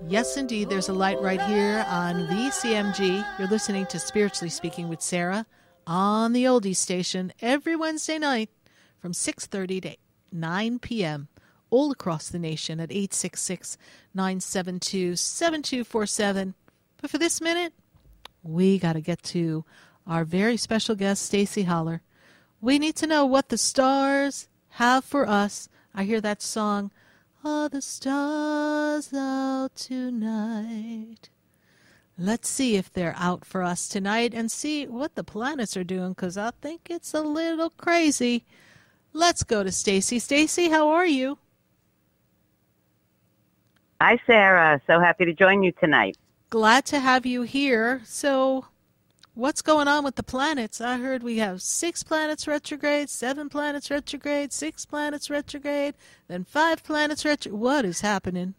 Yes, indeed. There's a light right here on VCMG. You're listening to Spiritually Speaking with Sarah on the Oldie Station every Wednesday night from 6:30 to 9 p.m. all across the nation at 866-972-7247. But for this minute, we got to get to our very special guest, Stacy Holler. We need to know what the stars have for us. I hear that song, "Are the stars out tonight?" Let's see if they're out for us tonight and see what the planets are doing, because I think it's a little crazy. Let's go to Stacy. Stacy, how are you? Hi, Sarah. So happy to join you tonight. Glad to have you here. So what's going on with the planets? I heard we have 6 planets retrograde, 7 planets retrograde, 6 planets retrograde, then 5 planets retrograde. What is happening?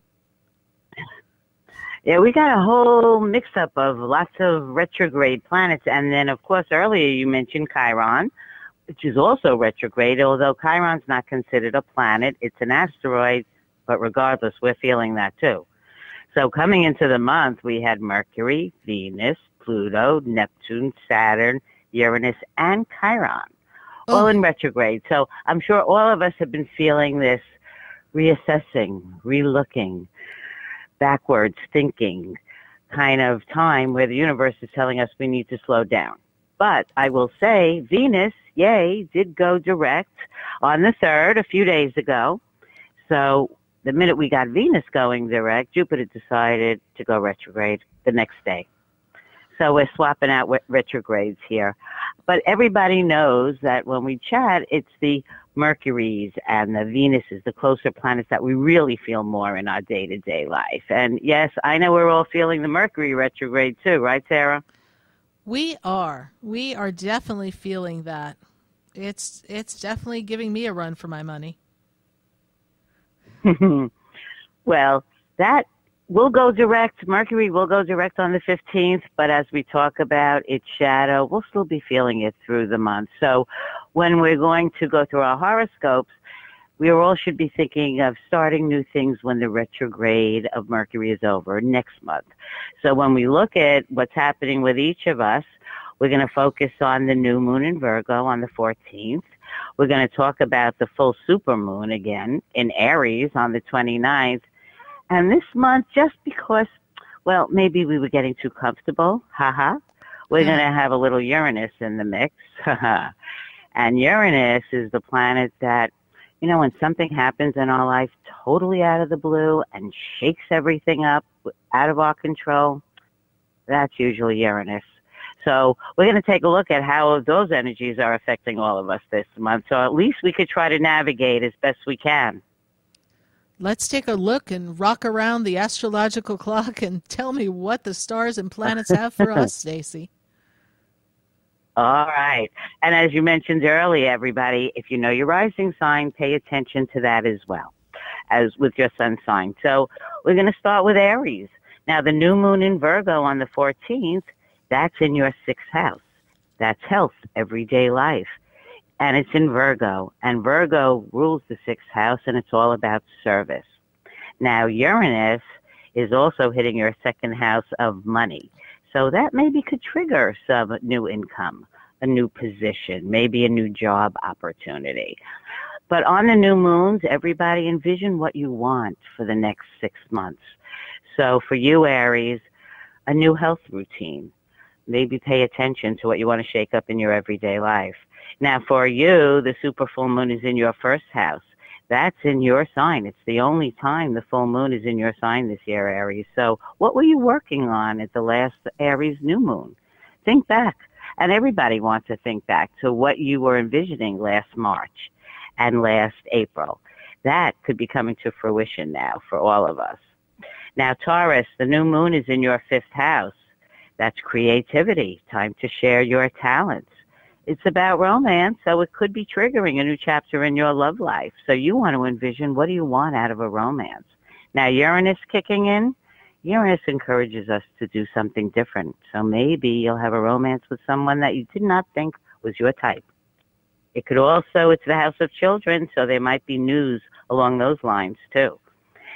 Yeah, we got a whole mix-up of lots of retrograde planets. And then, of course, earlier you mentioned Chiron, which is also retrograde, although Chiron's not considered a planet. It's an asteroid, but regardless, we're feeling that too. So coming into the month, we had Mercury, Venus, Pluto, Neptune, Saturn, Uranus, and Chiron, all in retrograde. So I'm sure all of us have been feeling this reassessing, relooking, backwards thinking kind of time where the universe is telling us we need to slow down. But I will say Venus, yay, did go direct on the 3rd a few days ago. So the minute we got Venus going direct, Jupiter decided to go retrograde the next day. So we're swapping out retrogrades here. But everybody knows that when we chat, it's the Mercuries and the Venuses, the closer planets that we really feel more in our day-to-day life. And yes, I know we're all feeling the Mercury retrograde too, right, Sarah? We are. We are definitely feeling that. It's definitely giving me a run for my money. Well, that will go direct. Mercury will go direct on the 15th, but as we talk about its shadow, we'll still be feeling it through the month. So when we're going to go through our horoscopes, we all should be thinking of starting new things when the retrograde of Mercury is over next month. So when we look at what's happening with each of us, we're going to focus on the new moon in Virgo on the 14th. We're going to talk about the full supermoon again in Aries on the 29th. And this month, just because, well, maybe we were getting too comfortable, we're going to have a little Uranus in the mix. And Uranus is the planet that, you know, when something happens in our life totally out of the blue and shakes everything up, out of our control, that's usually Uranus. So we're going to take a look at how those energies are affecting all of us this month. So at least we could try to navigate as best we can. Let's take a look and rock around the astrological clock and tell me what the stars and planets have for us, Stacy. All right. And as you mentioned earlier, everybody, if you know your rising sign, pay attention to that as well as with your sun sign. So we're going to start with Aries. Now, the new moon in Virgo on the 14th, that's in your 6th house. That's health, everyday life. And it's in Virgo. And Virgo rules the 6th house, and it's all about service. Now, Uranus is also hitting your 2nd house of money. So that maybe could trigger some new income, a new position, maybe a new job opportunity. But on the new moons, everybody envision what you want for the next 6 months. So for you, Aries, a new health routine. Maybe pay attention to what you want to shake up in your everyday life. Now, for you, the super full moon is in your 1st house. That's in your sign. It's the only time the full moon is in your sign this year, Aries. So what were you working on at the last Aries new moon? Think back. And everybody wants to think back to what you were envisioning last March and last April. That could be coming to fruition now for all of us. Now, Taurus, the new moon is in your 5th house. That's creativity, time to share your talents. It's about romance, so it could be triggering a new chapter in your love life. So you want to envision, what do you want out of a romance? Now, Uranus kicking in, Uranus encourages us to do something different. So maybe you'll have a romance with someone that you did not think was your type. It could also, it's the house of children, so there might be news along those lines too.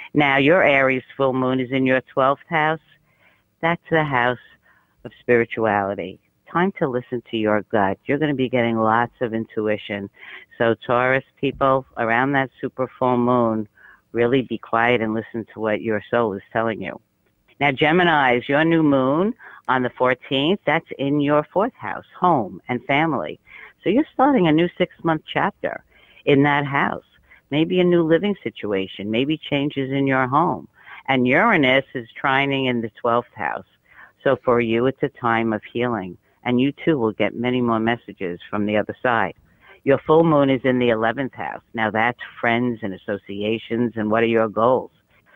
Now, your Aries full moon is in your 12th house. That's the house of spirituality. Time to listen to your gut. You're going to be getting lots of intuition. So Taurus people, around that super full moon, really be quiet and listen to what your soul is telling you. Now, Geminis, your new moon on the 14th, that's in your 4th house, home and family. So you're starting a new 6-month chapter in that house. Maybe a new living situation, maybe changes in your home. And Uranus is trining in the 12th house. So for you, it's a time of healing. And you too will get many more messages from the other side. Your full moon is in the 11th house. Now that's friends and associations and what are your goals?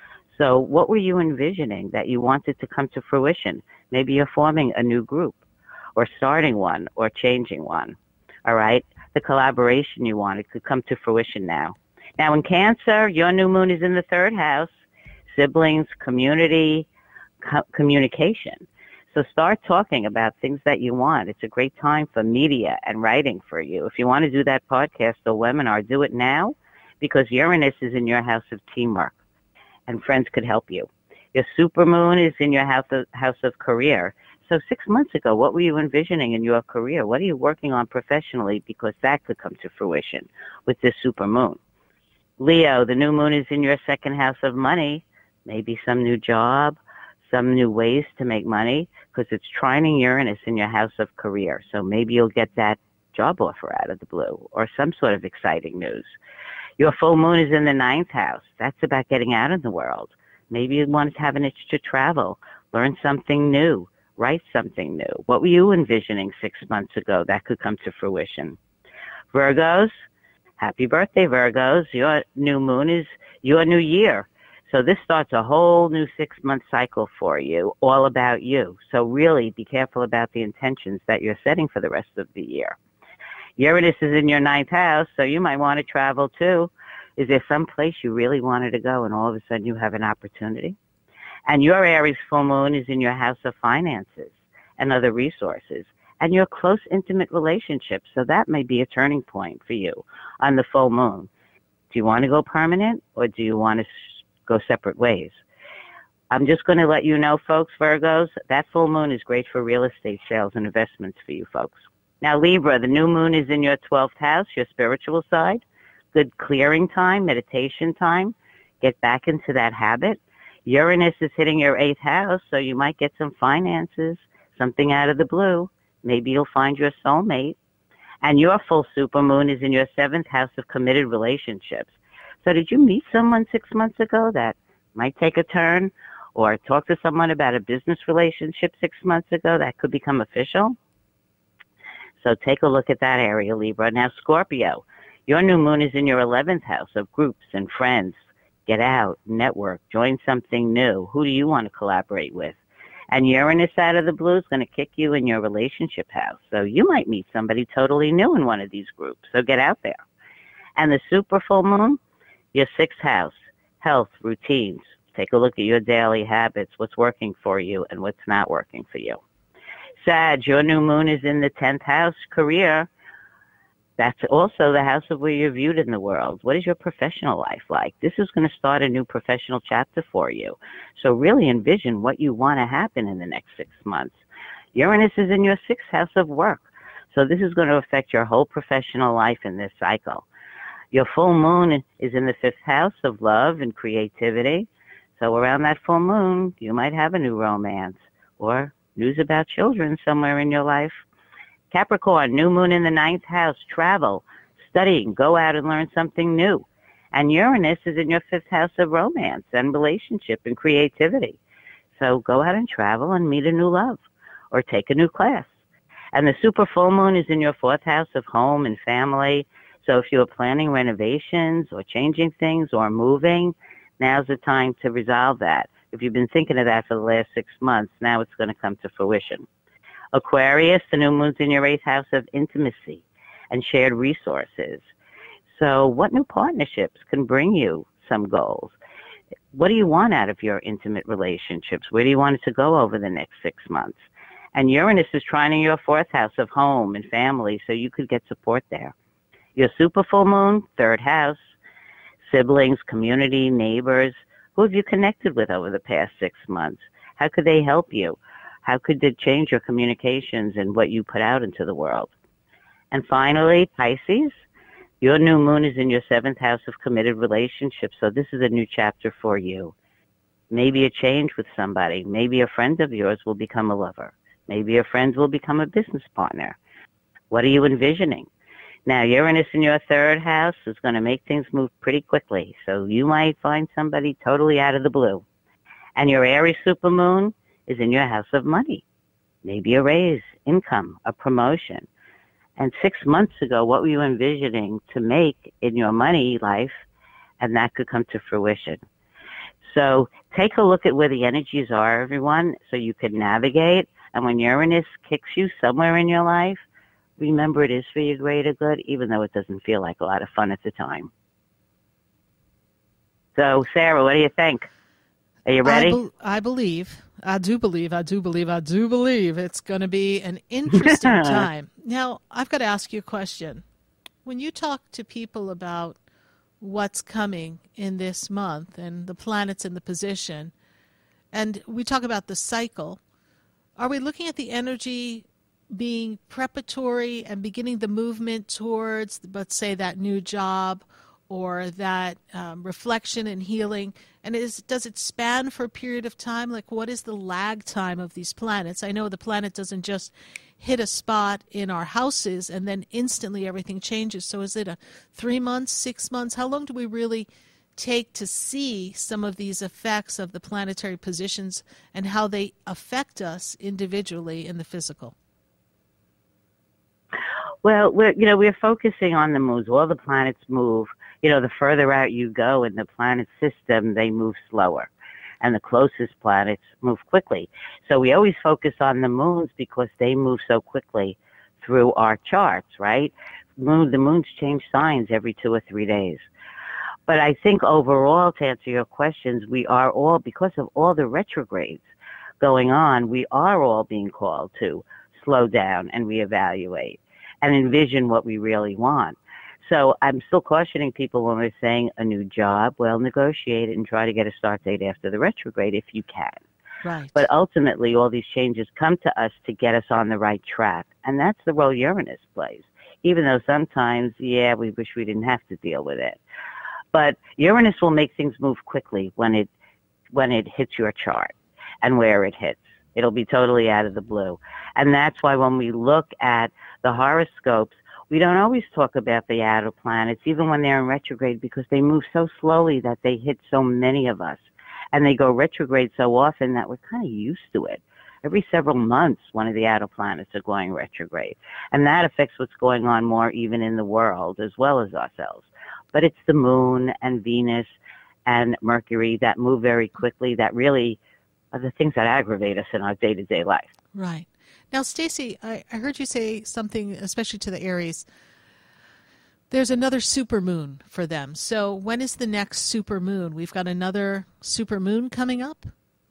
So what were you envisioning that you wanted to come to fruition? Maybe you're forming a new group or starting one or changing one. All right? The collaboration you wanted could come to fruition now. Now in Cancer, your new moon is in the 3rd house. Siblings, community, communication. So start talking about things that you want. It's a great time for media and writing for you. If you want to do that podcast or webinar, do it now because Uranus is in your house of teamwork and friends could help you. Your supermoon is in your house of career. So 6 months ago, what were you envisioning in your career? What are you working on professionally? Because that could come to fruition with this supermoon. Leo, the new moon is in your 2nd house of money. Maybe some new job, some new ways to make money, because it's trining Uranus in your house of career. So maybe you'll get that job offer out of the blue or some sort of exciting news. Your full moon is in the 9th house. That's about getting out in the world. Maybe you want to have an itch to travel, learn something new, write something new. What were you envisioning 6 months ago that could come to fruition? Virgos, happy birthday, Virgos. Your new moon is your new year. So this starts a whole new 6-month cycle for you, all about you. So really be careful about the intentions that you're setting for the rest of the year. Uranus is in your 9th house, so you might want to travel too. Is there some place you really wanted to go and all of a sudden you have an opportunity? And your Aries full moon is in your house of finances and other resources and your close, intimate relationships. So that may be a turning point for you on the full moon. Do you want to go permanent or do you want to go separate ways? I'm just going to let you know, folks, Virgos, that full moon is great for real estate sales and investments for you folks. Now, Libra, the new moon is in your 12th house, your spiritual side. Good clearing time, meditation time. Get back into that habit. Uranus is hitting your 8th house, so you might get some finances, something out of the blue. Maybe you'll find your soulmate. And your full supermoon is in your 7th house of committed relationships. So did you meet someone 6 months ago that might take a turn, or talk to someone about a business relationship 6 months ago that could become official? So take a look at that area, Libra. Now, Scorpio, your new moon is in your 11th house of groups and friends. Get out, network, join something new. Who do you want to collaborate with? And Uranus out of the blue is going to kick you in your relationship house. So you might meet somebody totally new in one of these groups. So get out there. And the super full moon, your 6th house, health, routines. Take a look at your daily habits, what's working for you and what's not working for you. Sag, your new moon is in the 10th house, career. That's also the house of where you're viewed in the world. What is your professional life like? This is going to start a new professional chapter for you. So really envision what you want to happen in the next 6 months. Uranus is in your 6th house of work. So this is going to affect your whole professional life in this cycle. Your full moon is in the 5th house of love and creativity. So around that full moon, you might have a new romance or news about children somewhere in your life. Capricorn, new moon in the 9th house, travel, studying, go out and learn something new. And Uranus is in your 5th house of romance and relationship and creativity. So go out and travel and meet a new love or take a new class. And the super full moon is in your 4th house of home and family. So if you're planning renovations or changing things or moving, now's the time to resolve that. If you've been thinking of that for the last 6 months, now it's going to come to fruition. Aquarius, the new moon's in your 8th house of intimacy and shared resources. So what new partnerships can bring you some goals? What do you want out of your intimate relationships? Where do you want it to go over the next 6 months? And Uranus is trining your 4th house of home and family, so you could get support there. Your super full moon, 3rd house, siblings, community, neighbors. Who have you connected with over the past 6 months? How could they help you? How could it change your communications and what you put out into the world? And finally, Pisces, your new moon is in your seventh house of committed relationships. So this is a new chapter for you. Maybe a change with somebody. Maybe a friend of yours will become a lover. Maybe a friend will become a business partner. What are you envisioning? Now, Uranus in your third house is going to make things move pretty quickly. So you might find somebody totally out of the blue. And your Aries supermoon is in your house of money. Maybe a raise, income, a promotion. And 6 months ago, what were you envisioning to make in your money life? And that could come to fruition. So take a look at where the energies are, everyone, so you can navigate. And when Uranus kicks you somewhere in your life, remember it is for your greater good, even though it doesn't feel like a lot of fun at the time. So, Sarah, what do you think? Are you ready? I do believe it's going to be an interesting time. Now, I've got to ask you a question. When you talk to people about what's coming in this month and the planets in the position, and we talk about the cycle, are we looking at the energy being preparatory and beginning the movement towards, let's say, that new job or that reflection and healing? And does it span for a period of time? Like, what is the lag time of these planets? I know the planet doesn't just hit a spot in our houses and then instantly everything changes. So is it a 3 months, 6 months? How long do we really take to see some of these effects of the planetary positions and how they affect us individually in the physical? Well, we're focusing on the moons. All the planets move. The further out you go in the planet system, they move slower. And the closest planets move quickly. So we always focus on the moons because they move so quickly through our charts, right? The moons change signs every 2 or 3 days. But I think overall, to answer your questions, we are all, because of all the retrogrades going on, we are all being called to slow down and reevaluate and envision what we really want. So I'm still cautioning people when we're saying a new job, well, negotiate it and try to get a start date after the retrograde if you can. Right. But ultimately, all these changes come to us to get us on the right track. And that's the role Uranus plays, even though sometimes, we wish we didn't have to deal with it. But Uranus will make things move quickly when it hits your chart and where it hits. It'll be totally out of the blue. And that's why when we look at the horoscopes, we don't always talk about the outer planets, even when they're in retrograde, because they move so slowly that they hit so many of us. And they go retrograde so often that we're kind of used to it. Every several months, one of the outer planets are going retrograde. And that affects what's going on more even in the world as well as ourselves. But it's the moon and Venus and Mercury that move very quickly that really are the things that aggravate us in our day-to-day life. Right. Now, Stacy, I heard you say something, especially to the Aries. There's another supermoon for them. So when is the next supermoon? We've got another supermoon coming up?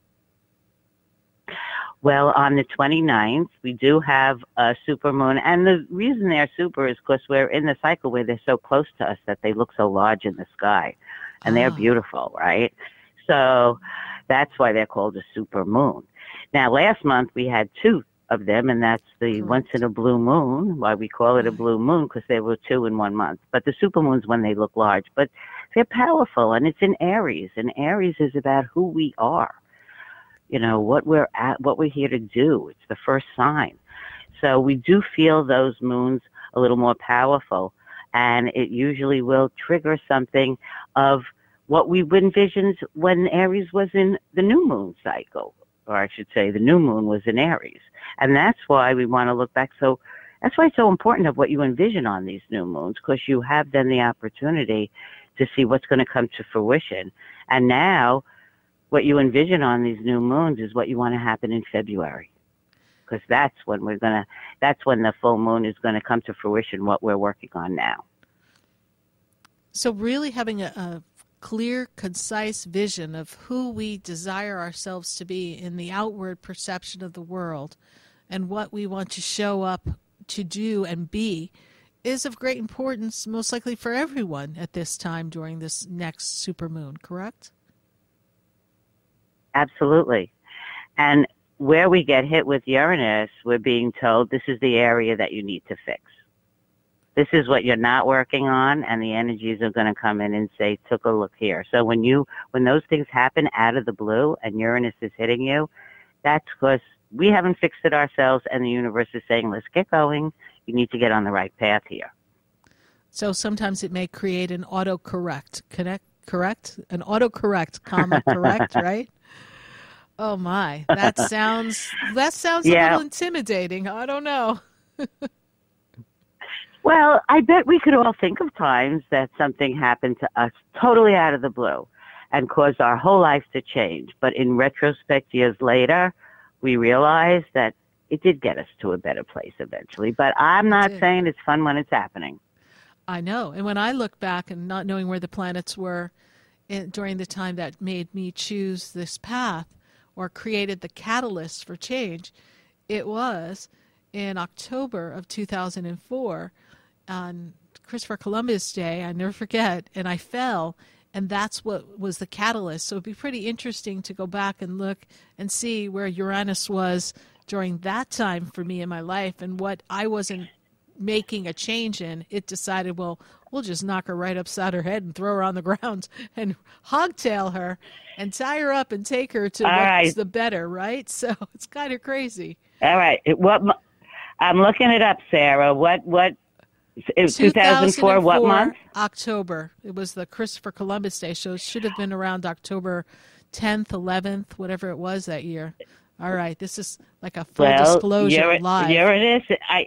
Well, on the 29th, we do have a supermoon. And the reason they're super is because we're in the cycle where they're so close to us that they look so large in the sky. And they're beautiful, right? So that's why they're called a supermoon. Now, last month we had 2 of them, and that's the once in a blue moon, why we call it a blue moon, because there were 2 in 1 month. But the supermoons when they look large, but they're powerful, and it's in Aries, and Aries is about who we are, what we're at, what we're here to do. It's the first sign. So we do feel those moons a little more powerful, and it usually will trigger something of what we envisioned when Aries was in the new moon cycle. Or I should say the new moon was in Aries. And that's why we want to look back. So that's why it's so important of what you envision on these new moons, because you have then the opportunity to see what's going to come to fruition. And now what you envision on these new moons is what you want to happen in February, because that's when the full moon is going to come to fruition, what we're working on now. So really having a clear, concise vision of who we desire ourselves to be in the outward perception of the world and what we want to show up to do and be is of great importance, most likely for everyone at this time during this next supermoon, correct? Absolutely. And where we get hit with Uranus, we're being told this is the area that you need to fix. This is what you're not working on, and the energies are going to come in and say, took a look here. So when those things happen out of the blue and Uranus is hitting you, that's because we haven't fixed it ourselves, and the universe is saying, let's get going. You need to get on the right path here. So sometimes it may create an autocorrect. Correct? An autocorrect, comma, correct, right? Oh my, that sounds a little intimidating. I don't know. Well, I bet we could all think of times that something happened to us totally out of the blue and caused our whole life to change. But in retrospect, years later, we realized that it did get us to a better place eventually. But I'm not saying it's fun when it's happening. I know. And when I look back and not knowing where the planets were during the time that made me choose this path or created the catalyst for change, it was in October of 2004 on Christopher Columbus Day. I never forget. And I fell. And that's what was the catalyst. So it'd be pretty interesting to go back and look and see where Uranus was during that time for me in my life and what I wasn't making a change in. It decided, well, we'll just knock her right upside her head and throw her on the ground and hogtail her and tie her up and take her to what's the better, right? So it's kind of crazy. All right. I'm looking it up, Sarah. What 2004, what month? October. It was the Christopher Columbus Day, so it should have been around October 10th, 11th, whatever it was that year. All right, this is like a full disclosure live. Uranus,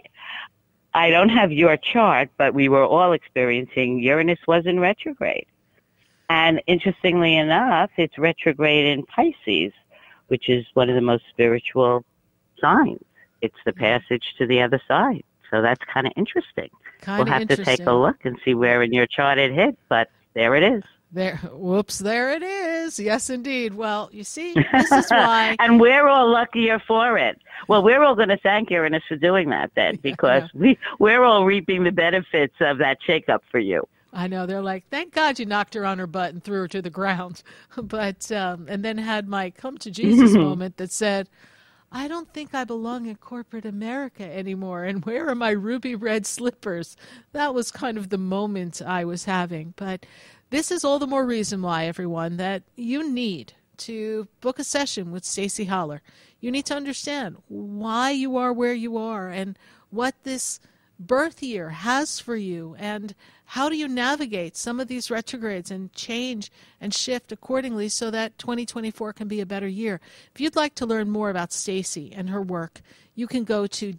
I don't have your chart, but we were all experiencing Uranus was in retrograde. And interestingly enough, it's retrograde in Pisces, which is one of the most spiritual signs. It's the passage to the other side. So that's kind of interesting. We'll have to take a look and see where in your chart it hit, but there it is. There it is. Yes, indeed. Well, you see, this is why. And we're all luckier for it. Well, we're all going to thank Uranus for doing that then, because we're all reaping the benefits of that shakeup for you. I know. They're like, thank God you knocked her on her butt and threw her to the ground. But, and then had my come to Jesus moment that said, I don't think I belong in corporate America anymore. And where are my ruby red slippers? That was kind of the moment I was having. But this is all the more reason why, everyone, that you need to book a session with Stacey Holler. You need to understand why you are where you are and what this birth year has for you, and how do you navigate some of these retrogrades and change and shift accordingly so that 2024 can be a better year. If you'd like to learn more about Stacey and her work, you can go to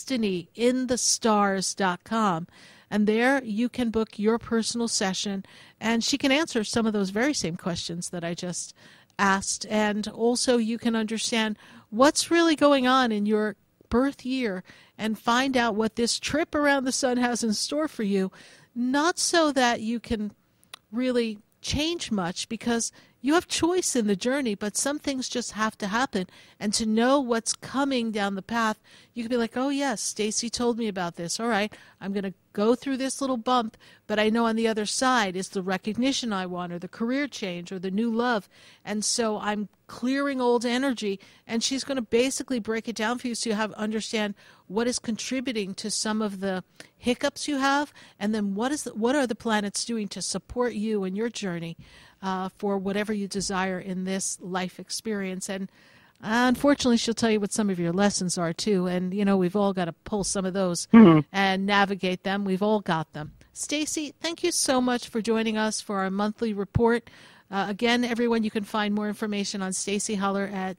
destinyinthestars.com, and there you can book your personal session, and she can answer some of those very same questions that I just asked, and also you can understand what's really going on in your birth year and find out what this trip around the sun has in store for you, not so that you can really change much because you have choice in the journey, but some things just have to happen. And to know what's coming down the path, you can be like, oh yes, Stacey told me about this. All right, I'm going to go through this little bump, but I know on the other side is the recognition I want, or the career change, or the new love. And so I'm clearing old energy, and she's going to basically break it down for you so you understand what is contributing to some of the hiccups you have, and then what are the planets doing to support you in your journey for whatever you desire in this life experience. And unfortunately, she'll tell you what some of your lessons are too. And, you know, we've all got to pull some of those and navigate them. We've all got them. Stacey, thank you so much for joining us for our monthly report. Again, everyone, you can find more information on Stacey Holler at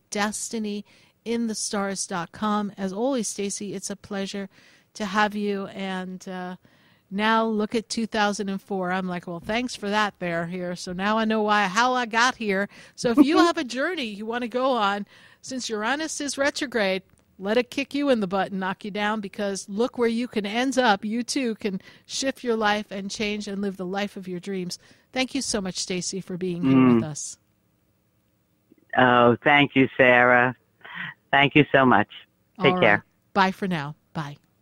destinyinthestars.com. As always, Stacey, it's a pleasure to have you. And now look at 2004. I'm like, well, thanks for that here. So now I know how I got here. So if you have a journey you want to go on, since Uranus is retrograde, let it kick you in the butt and knock you down, because look where you can end up. You too can shift your life and change and live the life of your dreams. Thank you so much, Stacey, for being here with us. Oh, thank you, Sarah. Thank you so much. Take care. Bye for now. Bye.